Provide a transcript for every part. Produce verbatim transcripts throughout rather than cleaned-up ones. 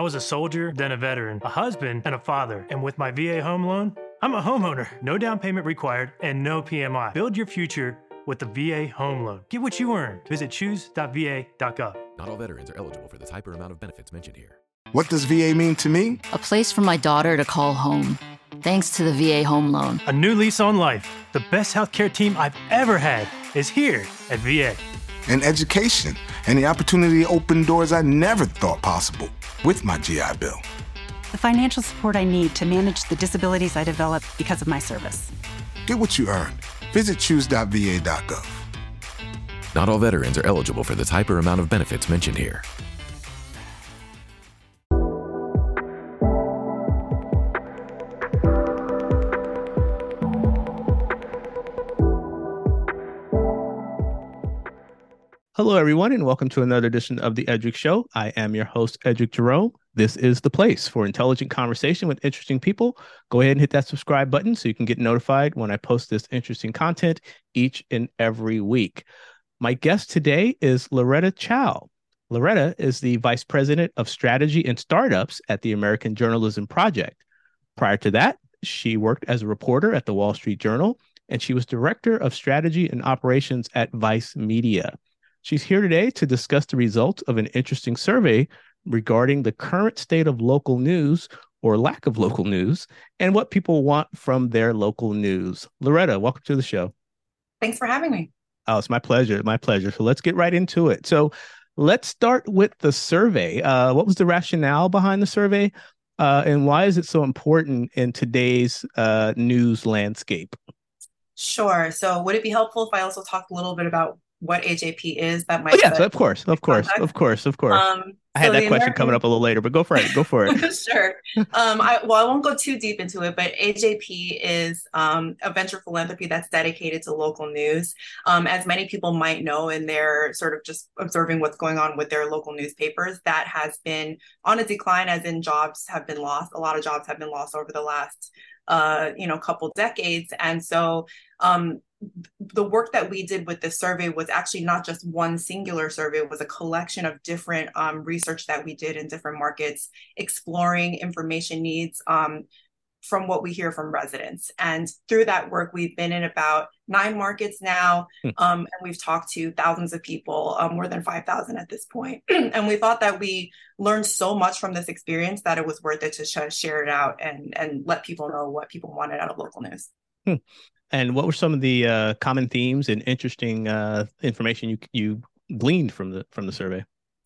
was a soldier, then a veteran, a husband, and a father. And with my V A home loan, I'm a homeowner. No down payment required and no P M I. Build your future with the V A home loan. Get what you earn. Visit choose dot v a dot gov. Not all veterans are eligible for the type or amount of benefits mentioned here. What does V A mean to me? A place for my daughter to call home, thanks to the V A home loan. A new lease on life. The best healthcare team I've ever had is here at V A. And education, and the opportunity to open doors I never thought possible with my G I Bill. The financial support I need to manage the disabilities I developed because of my service. Get what you earned. Visit choose dot v a dot gov. Not all veterans are eligible for the type or amount of benefits mentioned here. Hello, everyone, and welcome to another edition of The Edric Show. I am your host, Edric Jerome. This is the place for intelligent conversation with interesting people. Go ahead and hit that subscribe button so you can get notified when I post this interesting content each and every week. My guest today is Loretta Chow. Loretta is the Vice President of Strategy and Startups at the American Journalism Project. Prior to that, she worked as a reporter at the Wall Street Journal, and she was Director of Strategy and Operations at Vice Media. She's here today to discuss the results of an interesting survey regarding the current state of local news or lack of local news and what people want from their local news. Loretta, welcome to the show. Thanks for having me. Oh, it's my pleasure. My pleasure. So let's get right into it. So let's start with the survey. Uh, what was the rationale behind the survey? Uh, and why is it so important in today's uh, news landscape? Sure. So would it be helpful if I also talk a little bit about what A J P is? That might. Oh, yes, of course, of course, context. of course, of course. Um, I had so that question American... coming up a little later, but go for it. Go for it. Sure. Um, I, well, I won't go too deep into it, but A J P is um, a venture philanthropy that's dedicated to local news. Um, as many people might know, and they're sort of just observing what's going on with their local newspapers, that has been on a decline, as in jobs have been lost. A lot of jobs have been lost over the last, uh, you know, couple decades, and so. Um, The work that we did with this survey was actually not just one singular survey. It was a collection of different um, research that we did in different markets, exploring information needs um, from what we hear from residents. And through that work, we've been in about nine markets now, um, and we've talked to thousands of people, um, more than five thousand at this point. And we thought that we learned so much from this experience that it was worth it to sh- share it out and, and let people know what people wanted out of local news. Hmm. And what were some of the uh, common themes and interesting uh, information you you gleaned from the from the survey?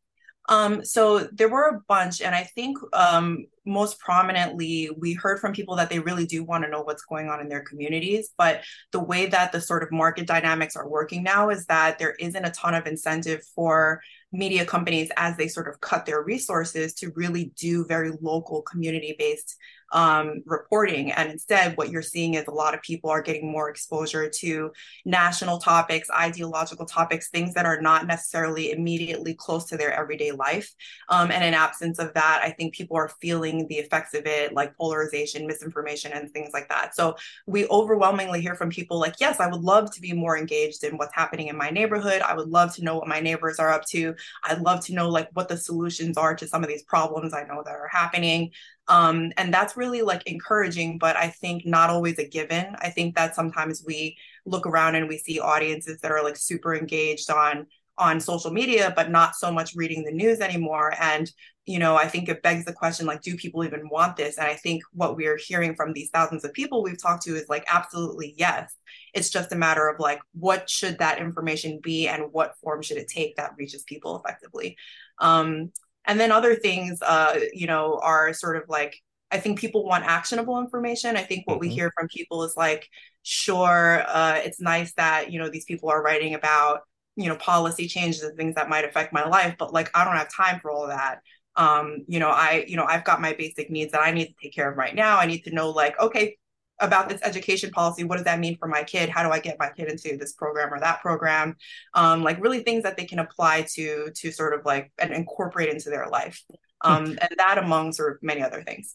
Um, so there were a bunch, and I think um, most prominently, we heard from people that they really do want to know what's going on in their communities. But the way that the sort of market dynamics are working now is that there isn't a ton of incentive for media companies as they sort of cut their resources to really do very local community-based um, reporting. And instead, what you're seeing is a lot of people are getting more exposure to national topics, ideological topics, things that are not necessarily immediately close to their everyday life. Um, and in absence of that, I think people are feeling the effects of it, like polarization, misinformation, and things like that. So we overwhelmingly hear from people like, yes, I would love to be more engaged in what's happening in my neighborhood. I would love to know what my neighbors are up to. I'd love to know like what the solutions are to some of these problems I know that are happening. Um, and that's really like encouraging, but I think not always a given. I think that sometimes we look around and we see audiences that are like super engaged on on social media, but not so much reading the news anymore. And, you know, I think it begs the question, like, do people even want this? And I think what we're hearing from these thousands of people we've talked to is like, absolutely, yes. It's just a matter of like, what should that information be and what form should it take that reaches people effectively? Um, and then other things, uh, you know, are sort of like, I think people want actionable information. I think what mm-hmm. we hear from people is like, sure, uh, it's nice that, you know, these people are writing about, you know, policy changes and things that might affect my life, but like, I don't have time for all of that. Um, you know, I, you know, I've got my basic needs that I need to take care of right now. I need to know like, okay, about this education policy, what does that mean for my kid? How do I get my kid into this program or that program? Um, like really things that they can apply to, to sort of like and incorporate into their life. Um, and that among sort of many other things.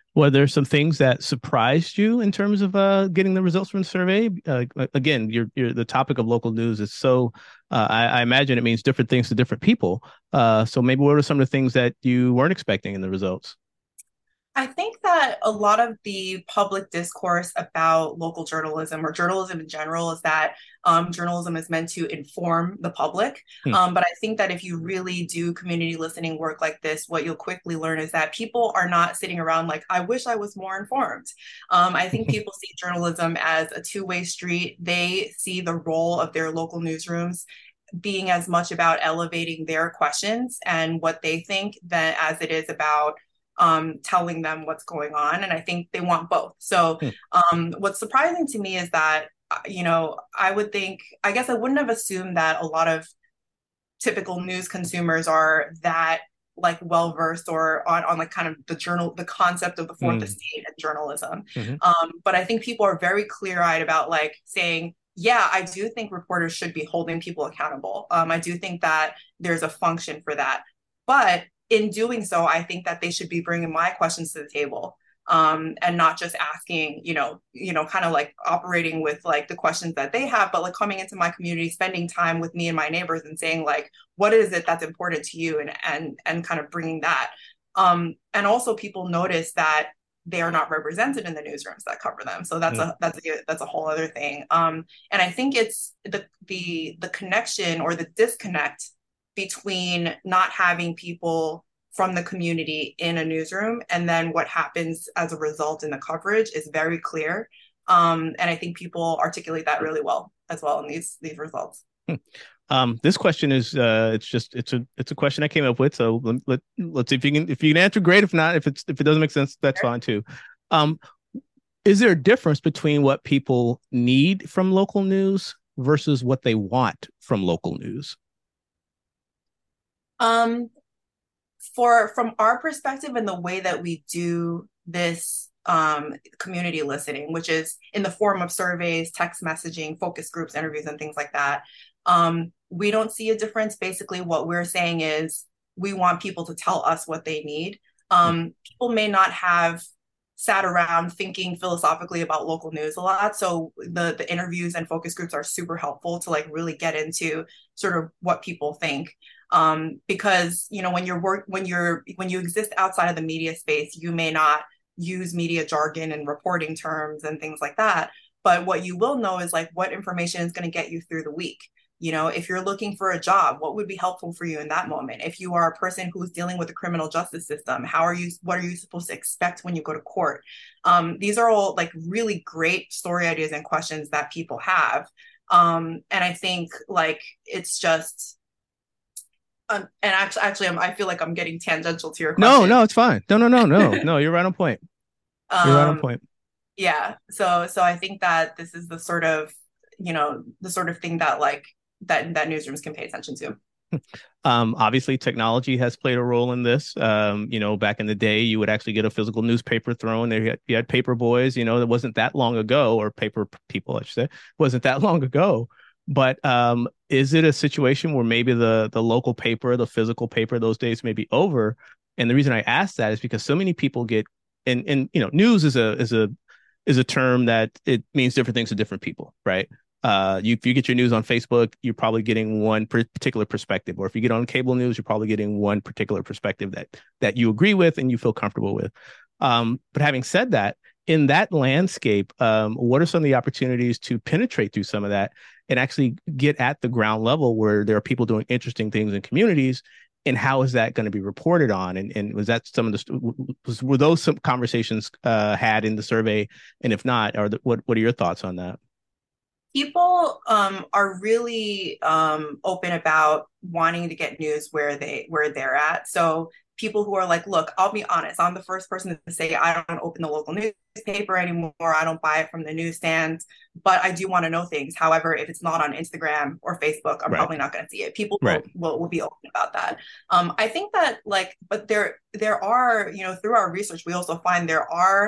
Were there some things that surprised you in terms of uh, getting the results from the survey? Uh, again, you're, you're, the topic of local news is so, uh, I, I imagine it means different things to different people. Uh, so maybe what are some of the things that you weren't expecting in the results? I think that a lot of the public discourse about local journalism or journalism in general is that um, journalism is meant to inform the public. Hmm. Um, but I think that if you really do community listening work like this, what you'll quickly learn is that people are not sitting around like, I wish I was more informed. Um, I think people see journalism as a two-way street. They see the role of their local newsrooms being as much about elevating their questions and what they think than as it is about Um, telling them what's going on. And I think they want both. So um, what's surprising to me is that, you know, I would think, I guess I wouldn't have assumed that a lot of typical news consumers are that like well-versed or on, on like kind of the journal, the concept of the fourth mm. estate and journalism. Mm-hmm. Um, but I think people are very clear-eyed about like saying, yeah, I do think reporters should be holding people accountable. Um, I do think that there's a function for that. But in doing so, I think that they should be bringing my questions to the table um, and not just asking, you know, you know, kind of like operating with like the questions that they have, but like coming into my community, spending time with me and my neighbors and saying like, what is it that's important to you? And, and, and kind of bringing that. Um, and also people notice that they are not represented in the newsrooms that cover them. So that's mm. a, that's a, that's a whole other thing. Um, and I think it's the, the, the connection or the disconnect between not having people from the community in a newsroom and then what happens as a result in the coverage is very clear. Um, and I think people articulate that really well as well in these these results. Um, this question is uh, it's just it's a it's a question I came up with. So let, let, let's see if you can if you can answer, great. If not, if it's if it doesn't make sense, that's sure. fine too. Um, is there a difference between what people need from local news versus what they want from local news? Um, for from our perspective and the way that we do this um, community listening, which is in the form of surveys, text messaging, focus groups, interviews, and things like that, um, we don't see a difference. Basically, what we're saying is we want people to tell us what they need. Um, people may not have sat around thinking philosophically about local news a lot. So the, the interviews and focus groups are super helpful to like really get into sort of what people think. Um, because, you know, when you're work, when you're, when you exist outside of the media space, you may not use media jargon and reporting terms and things like that. But what you will know is like what information is going to get you through the week. You know, if you're looking for a job, what would be helpful for you in that moment? If you are a person who's dealing with the criminal justice system, how are you, what are you supposed to expect when you go to court? Um, these are all like really great story ideas and questions that people have. Um, and I think like, it's just, um, and actually, actually I'm, I feel like I'm getting tangential to your question. No, no, it's fine. No, no, no, no, no, you're right on point. You're um, right on point. Yeah. So, so I think that this is the sort of, you know, the sort of thing that like, that that newsrooms can pay attention to. Um, obviously, technology has played a role in this. Um, you know, back in the day, you would actually get a physical newspaper thrown. There, you had, you had paper boys. You know, it wasn't that long ago, or paper people, I should say, wasn't that long ago. But um, is it a situation where maybe the the local paper, the physical paper, those days may be over? And the reason I ask that is because so many people get, and and you know, news is a is a is a term that it means different things to different people, right? Uh, you, if you get your news on Facebook, you're probably getting one particular perspective, or if you get on cable news, you're probably getting one particular perspective that that you agree with and you feel comfortable with. Um, but having said that, in that landscape, um, what are some of the opportunities to penetrate through some of that and actually get at the ground level where there are people doing interesting things in communities? And how is that going to be reported on? And, and was that some of the was, were those some conversations uh, had in the survey? And if not, are the, what what are your thoughts on that? People um, are really um, open about wanting to get news where they where they're at. So people who are like, look, I'll be honest, I'm the first person to say I don't open the local newspaper anymore. I don't buy it from the newsstand, but I do want to know things. However, if it's not on Instagram or Facebook, I'm right. probably not going to see it. People right. will, will will be open about that. Um, I think that like, but there there are, you know, through our research, we also find there are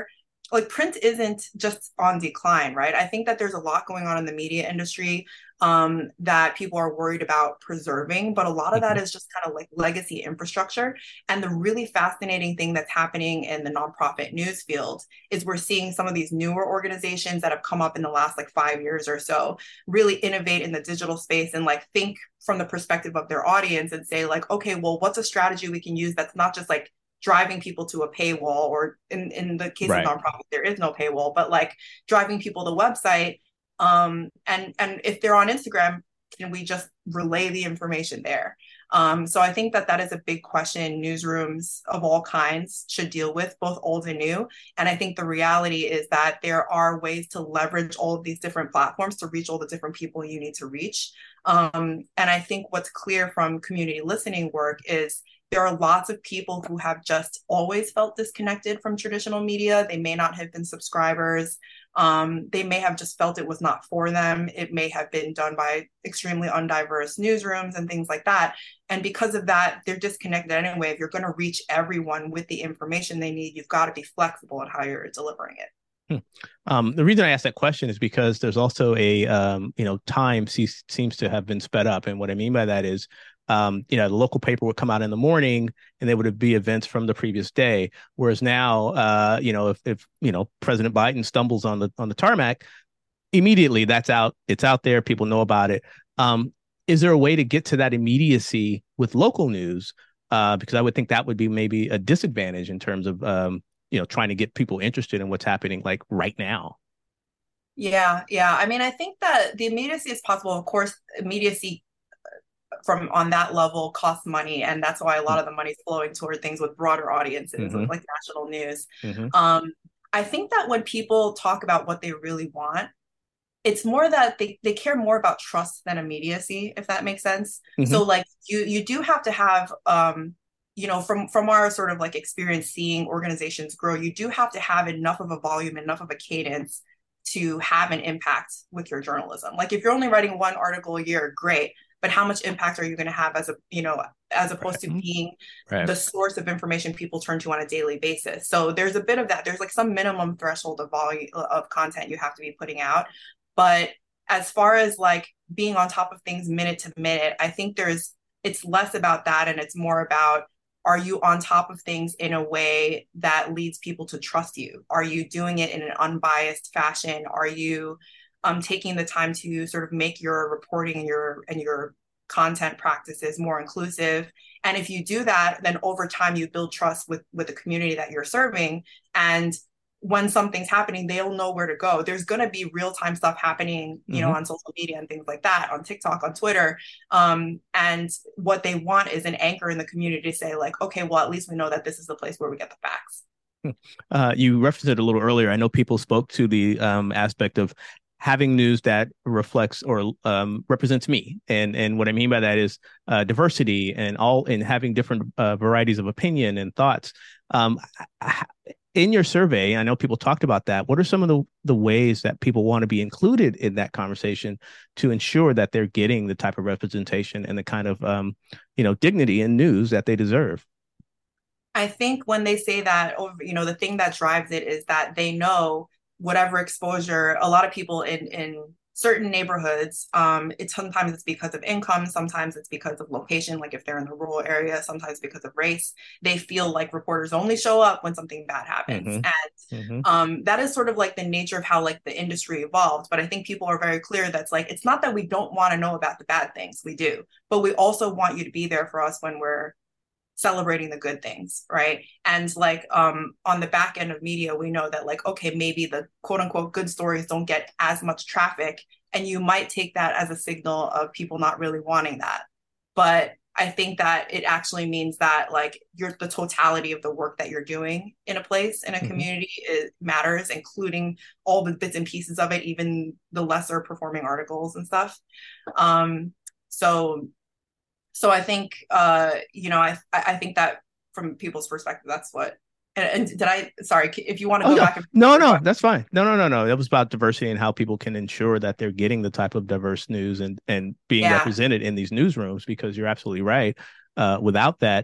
like print isn't just on decline, right? I think that there's a lot going on in the media industry um, that people are worried about preserving, but a lot of that is just kind of like legacy infrastructure. And the really fascinating thing that's happening in the nonprofit news field is we're seeing some of these newer organizations that have come up in the last like five years or so really innovate in the digital space and like think from the perspective of their audience and say like, okay, well, what's a strategy we can use that's not just like driving people to a paywall, or in, in the case right. of nonprofit, there is no paywall, but like driving people to website. Um, and, and if they're on Instagram, can we just relay the information there? Um, so I think that that is a big question newsrooms of all kinds should deal with, both old and new. And I think the reality is that there are ways to leverage all of these different platforms to reach all the different people you need to reach. Um, and I think what's clear from community listening work is there are lots of people who have just always felt disconnected from traditional media. They may not have been subscribers. Um, they may have just felt it was not for them. It may have been done by extremely undiverse newsrooms and things like that. And because of that, they're disconnected anyway. If you're going to reach everyone with the information they need, you've got to be flexible in how you're delivering it. Um, the reason I asked that question is because there's also a, um, you know, time se- seems to have been sped up. And what I mean by that is, um, you know, the local paper would come out in the morning and there would be events from the previous day. Whereas now, uh, you know, if, if, you know, President Biden stumbles on the on the tarmac, immediately that's out. It's out there. People know about it. Um, is there a way to get to that immediacy with local news? Uh, because I would think that would be maybe a disadvantage in terms of, um, you know, trying to get people interested in what's happening like right now. Yeah, yeah. I mean, I think that the immediacy is possible. Of course, immediacy from on that level costs money. And that's why a lot of the money is flowing toward things with broader audiences, mm-hmm. with like national news. Mm-hmm. Um, I think that when people talk about what they really want, it's more that they, they care more about trust than immediacy, if that makes sense. Mm-hmm. So like you you do have to have, um, you know, from, from our sort of like experience seeing organizations grow, you do have to have enough of a volume, enough of a cadence to have an impact with your journalism. Like if you're only writing one article a year, great. But how much impact are you going to have as a, you know, as opposed right. to being right. the source of information people turn to on a daily basis? So there's a bit of that. There's like some minimum threshold of volume of content you have to be putting out. But as far as like being on top of things minute to minute, I think there's, it's less about that. And it's more about, are you on top of things in a way that leads people to trust you? Are you doing it in an unbiased fashion? Are you um, taking the time to sort of make your reporting and your and your content practices more inclusive? And if you do that, then over time you build trust with with the community that you're serving. And when something's happening, they'll know where to go. There's going to be real-time stuff happening, you mm-hmm. know, on social media and things like that, on TikTok, on Twitter. Um, and what they want is an anchor in the community to say like, okay, well, at least we know that this is the place where we get the facts. Uh, you referenced it a little earlier. I know people spoke to the um, aspect of having news that reflects or um, represents me. And and what I mean by that is uh, diversity and all and having different uh, varieties of opinion and thoughts. Um, I, In your survey, I know people talked about that. What are some of the, the ways that people want to be included in that conversation to ensure that they're getting the type of representation and the kind of, um, you know, dignity in news that they deserve? I think when they say that, you know, the thing that drives it is that they know whatever exposure, a lot of people in, in certain neighborhoods, um, it's sometimes it's because of income, sometimes it's because of location, like if they're in the rural area, sometimes because of race. They feel like reporters only show up when something bad happens. Mm-hmm. And mm-hmm. Um, that is sort of like the nature of how like the industry evolved. But I think people are very clear that's like, it's not that we don't want to know about the bad things, we do, but we also want you to be there for us when we're celebrating the good things, right? And like um, on the back end of media, we know that like, okay, maybe the quote unquote good stories don't get as much traffic, and you might take that as a signal of people not really wanting that. But I think that it actually means that like you're the totality of the work that you're doing in a place, in a mm-hmm. community, it matters, including all the bits and pieces of it, even the lesser performing articles and stuff. Um, so So I think, uh, you know, I I think that from people's perspective, that's what, and, and did I, sorry, if you want to go oh, no. back. And no, no, that's fine. No, no, no, no. That was about diversity and how people can ensure that they're getting the type of diverse news and, and being yeah. represented in these newsrooms, because you're absolutely right. Uh, without that,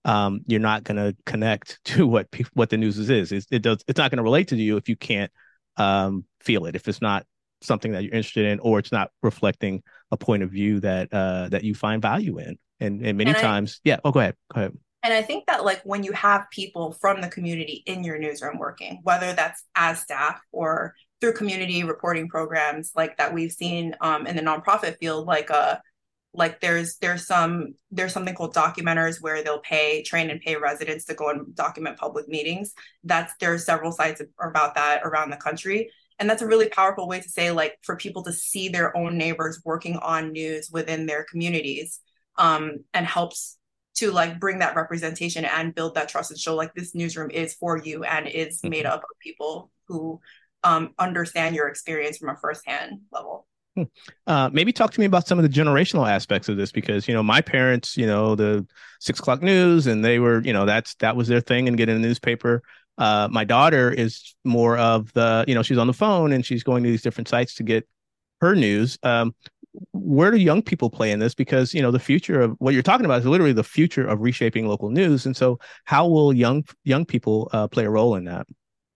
um, you're not going to connect to what pe- what the news is. It's, it does. It's not going to relate to you if you can't um, feel it. If it's not something that you're interested in, or it's not reflecting a point of view that uh, that you find value in. And and many And I- times, yeah. Oh, go ahead. Go ahead. And I think that like when you have people from the community in your newsroom working, whether that's as staff or through community reporting programs like that we've seen um, in the nonprofit field, like uh, like there's there's some there's something called documenters where they'll pay train and pay residents to go and document public meetings. That's there are several sites about that around the country. And that's a really powerful way to say, like, for people to see their own neighbors working on news within their communities, um, and helps to like bring that representation and build that trust and show like this newsroom is for you and is made up of people who um, understand your experience from a firsthand level. Uh, maybe talk to me about some of the generational aspects of this, because, you know, my parents, you know, the six o'clock news, and they were, you know, that's that was their thing, and getting a newspaper. Uh, my daughter is more of the, you know, she's on the phone and she's going to these different sites to get her news. Um, where do young people play in this? Because, you know, the future of what you're talking about is literally the future of reshaping local news. And so how will young young people uh, play a role in that?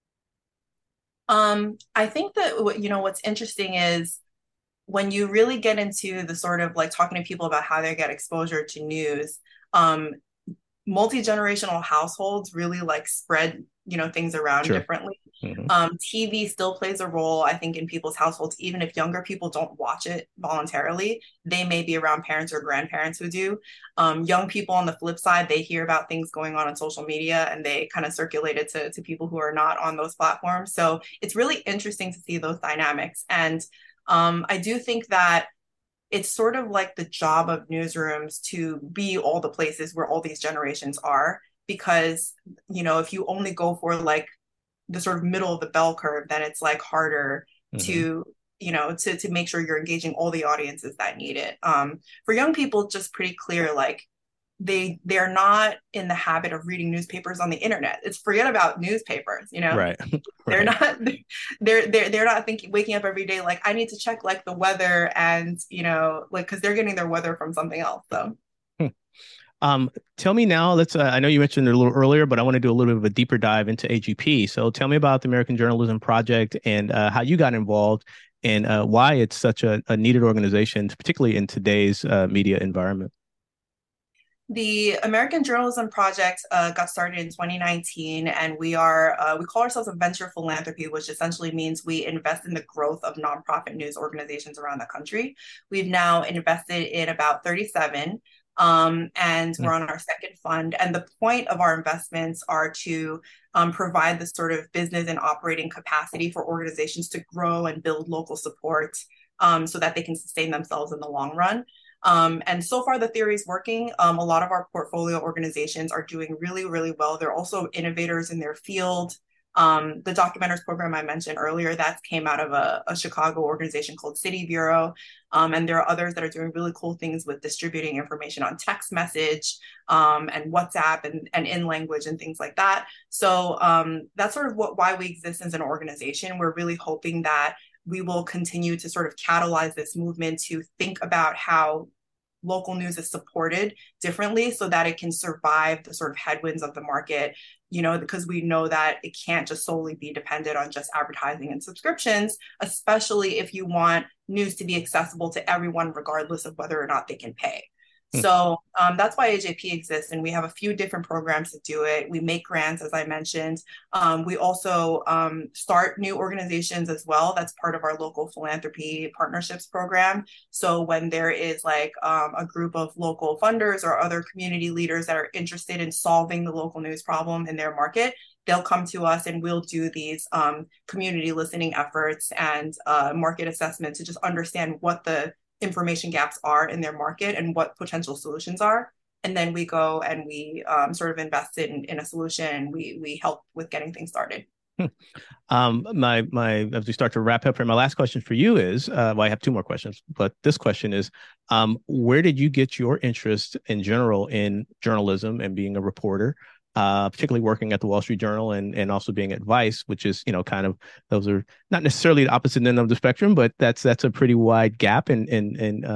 Um, I think that, you know, what's interesting is when you really get into the sort of like talking to people about how they get exposure to news, um, multi-generational households really like spread, you know, things around Sure. differently. Mm-hmm. Um, T V still plays a role, I think, in people's households. Even if younger people don't watch it voluntarily, they may be around parents or grandparents who do. Um, young people, on the flip side, they hear about things going on on social media and they kind of circulate it to, to people who are not on those platforms. So it's really interesting to see those dynamics. And um, I do think that it's sort of like the job of newsrooms to be all the places where all these generations are, because, you know, if you only go for like the sort of middle of the bell curve, then it's like harder mm-hmm. to, you know, to, to make sure you're engaging all the audiences that need it. Um, for young people, just pretty clear, like they, they're not in the habit of reading newspapers on the internet. It's forget about newspapers, you know, right. They're not, they're, they're, they're not thinking, waking up every day, like I need to check like the weather and, you know, like, cause they're getting their weather from something else. So. Um, tell me now, let's, uh, I know you mentioned it a little earlier, but I want to do a little bit of a deeper dive into A G P. So tell me about the American Journalism Project and uh, how you got involved, and uh, why it's such a, a needed organization, particularly in today's uh, media environment. The American Journalism Project uh, got started in twenty nineteen, and we are, uh, we call ourselves a venture philanthropy, which essentially means we invest in the growth of nonprofit news organizations around the country. We've now invested in about thirty-seven. Um, and we're on our second fund. And the point of our investments are to um, provide the sort of business and operating capacity for organizations to grow and build local support um, so that they can sustain themselves in the long run. Um, and so far, the theory is working. Um, a lot of our portfolio organizations are doing really, really well. They're also innovators in their field. Um, the Documenters program I mentioned earlier, that came out of a, a Chicago organization called City Bureau. Um, and there are others that are doing really cool things with distributing information on text message um, and WhatsApp and, and in language and things like that. So um, that's sort of what why we exist as an organization. We're really hoping that we will continue to sort of catalyze this movement to think about how local news is supported differently so that it can survive the sort of headwinds of the market, you know, because we know that it can't just solely be dependent on just advertising and subscriptions, especially if you want news to be accessible to everyone, regardless of whether or not they can pay. Mm. So um, that's why A J P exists. And we have a few different programs to do it. We make grants, as I mentioned. Um, we also um, start new organizations as well. That's part of our local philanthropy partnerships program. So when there is like um, a group of local funders or other community leaders that are interested in solving the local news problem in their market, they'll come to us and we'll do these um, community listening efforts and uh, market assessment to just understand what the information gaps are in their market and what potential solutions are. And then we go and we um, sort of invest in, in a solution and we we help with getting things started. Um, my my as we start to wrap up here, my last question for you is, uh, well, I have two more questions, but this question is, um, where did you get your interest in general in journalism and being a reporter? Uh, particularly working at the Wall Street Journal and, and also being at Vice, which is, you know, kind of, those are not necessarily the opposite end of the spectrum, but that's that's a pretty wide gap in in, in uh,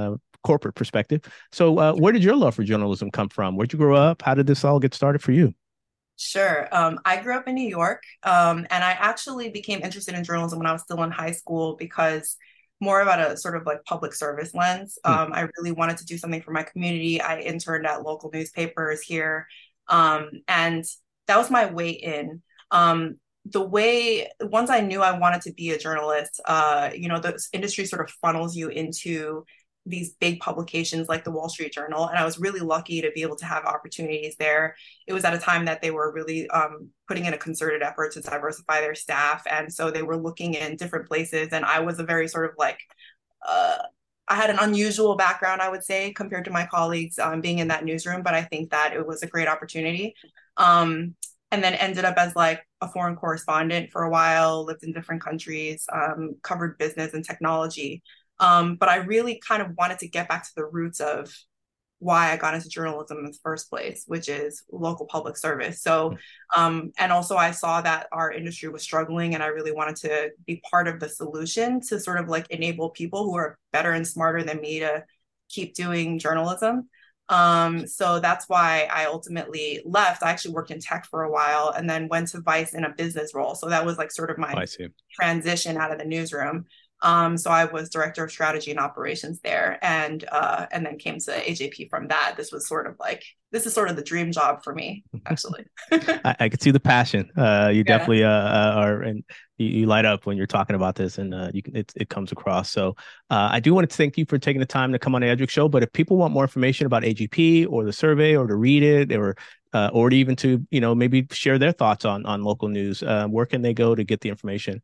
corporate perspective. So uh, where did your love for journalism come from? Where'd you grow up? How did this all get started for you? Sure. Um, I grew up in New York, um, and I actually became interested in journalism when I was still in high school because more about a sort of like public service lens. Um, I really wanted to do something for my community. I interned at local newspapers here, um, and that was my way in. Um, the way, once I knew I wanted to be a journalist, uh, you know, the industry sort of funnels you into these big publications like the Wall Street Journal. And I was really lucky to be able to have opportunities there. It was at a time that they were really um, putting in a concerted effort to diversify their staff. And so they were looking in different places. And I was a very sort of like, uh, I had an unusual background, I would say, compared to my colleagues um, being in that newsroom. But I think that it was a great opportunity. Um, and then ended up as like a foreign correspondent for a while, lived in different countries, um, covered business and technology. Um, but I really kind of wanted to get back to the roots of why I got into journalism in the first place, which is local public service. So, um, and also I saw that our industry was struggling and I really wanted to be part of the solution to sort of like enable people who are better and smarter than me to keep doing journalism. Um, so that's why I ultimately left. I actually worked in tech for a while and then went to Vice in a business role. So that was like sort of my I see. transition out of the newsroom. Um, so I was director of strategy and operations there, and uh, and then came to A J P from that. This was sort of like this is sort of the dream job for me, actually. I, I could see the passion. Uh, you Yeah. definitely uh, are, and you, you light up when you're talking about this, and uh, you can, it it comes across. So uh, I do want to thank you for taking the time to come on the Edric Show. But if people want more information about A J P or the survey, or to read it, or uh, or to even to you know maybe share their thoughts on on local news, uh, where can they go to get the information?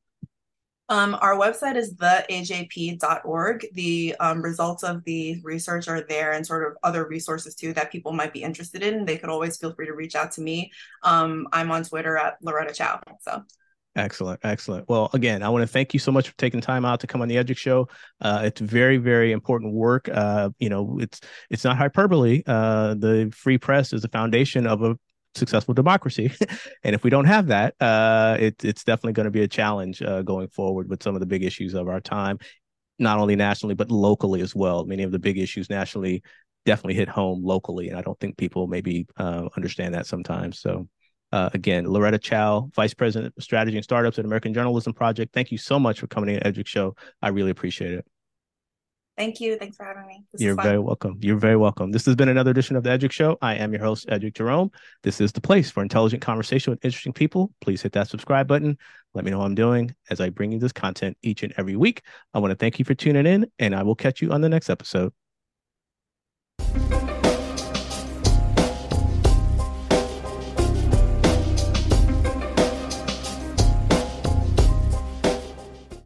Um, our website is the A J P dot org. The um, results of the research are there and sort of other resources too that people might be interested in. They could always feel free to reach out to me. Um, I'm on Twitter at Loretta Chow. So. Excellent. Excellent. Well, again, I want to thank you so much for taking time out to come on the Edric Show. Uh, it's very, very important work. Uh, you know, it's it's not hyperbole. Uh, the free press is the foundation of a successful democracy. And if we don't have that, uh, it, it's definitely going to be a challenge uh, going forward with some of the big issues of our time, not only nationally, but locally as well. Many of the big issues nationally definitely hit home locally. And I don't think people maybe uh, understand that sometimes. So uh, again, Loretta Chow, Vice President of Strategy and Startups at American Journalism Project. Thank you so much for coming to the Edric Show. I really appreciate it. Thank you. Thanks for having me. This You're very welcome. You're very welcome. This has been another edition of the Edric Show. I am your host, Edric Jerome. This is the place for intelligent conversation with interesting people. Please hit that subscribe button. Let me know how I'm doing as I bring you this content each and every week. I want to thank you for tuning in, and I will catch you on the next episode.